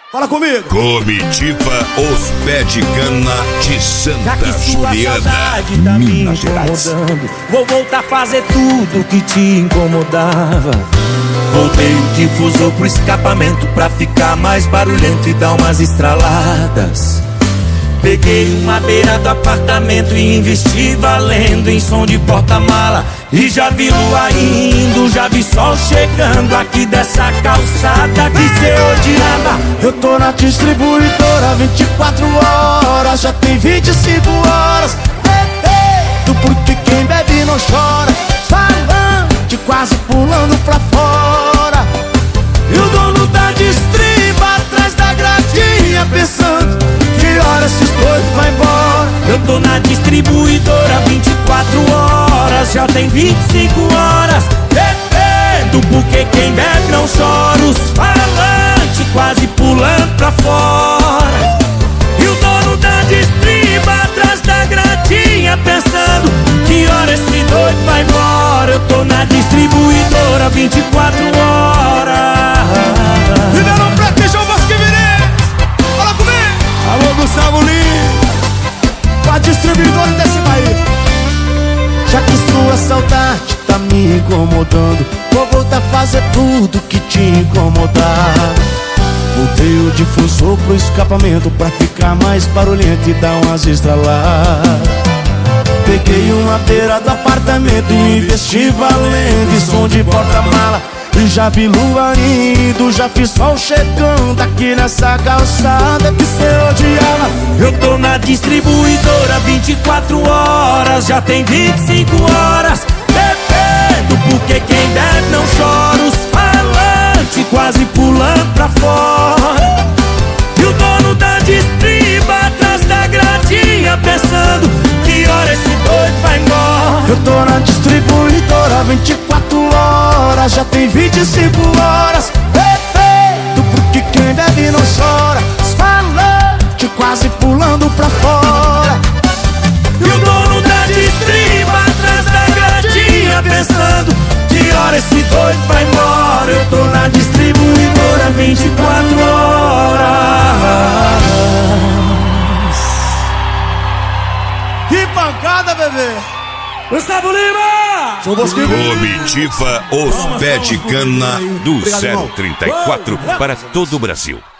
Fala comigo. Comitiva Os Pé de Cana de Santa Juliana, tá Minas Gerais. Vou voltar a fazer tudo que te incomodava. Voltei o difusor pro escapamento pra ficar mais barulhento e dar umas estraladas. Peguei uma beira do apartamento e investi valendo em som de porta-mala. E já vi lua indo, já vi sol chegando aqui dessa calçada que cê odiava. Eu tô na distribuidora 24 horas, já tem 25 horas. Do porque quem bebe não chora, falante quase pulando pra fora. E o dono da distriba atrás da gradinha pensando que hora esses dois vai embora. Eu tô na distribuidora 24 horas, já tem 25 horas. Bebendo porque quem bebe não chora, os falantes quase pulando pra fora. E o dono da distriba atrás da gradinha pensando que hora esse doido vai embora. Eu tô na distribuidora 24 horas. Ribeirão Preto e João Bosco e Virei. Fala comigo. Alô, Gustavo Lima, pra distribuidora desse país. Já que sua saudade tá me incomodando, vou voltar a fazer tudo que te incomodar. Botei o difusor pro escapamento pra ficar mais barulhento e dar umas estraladas. Peguei uma beira do apartamento e investi valendo em som de porta-mala. E já vi lua indo, já vi sol chegando aqui nessa calçada que cê odiava. Eu tô na distribuidora 24 horas, já tem 25 horas. Bebendo porque quem bebe não chora, os falantes quase pulando pra fora. E o dono da distriba atrás da gradinha pensando que hora esse doido vai embora. Eu tô na distribuidora 24 horas, já tem 25 horas. Bebendo porque quem bebe não chora, os falantes quase pulando pra fora. E o dono da distriba atrás da gradinha pensando que hora esse doido vai embora. Eu tô na distribuidora 24 horas. Que pancada, bebê! Gustavo Lima! Comitiva Os Pé de Cana do 034 para todo o Brasil.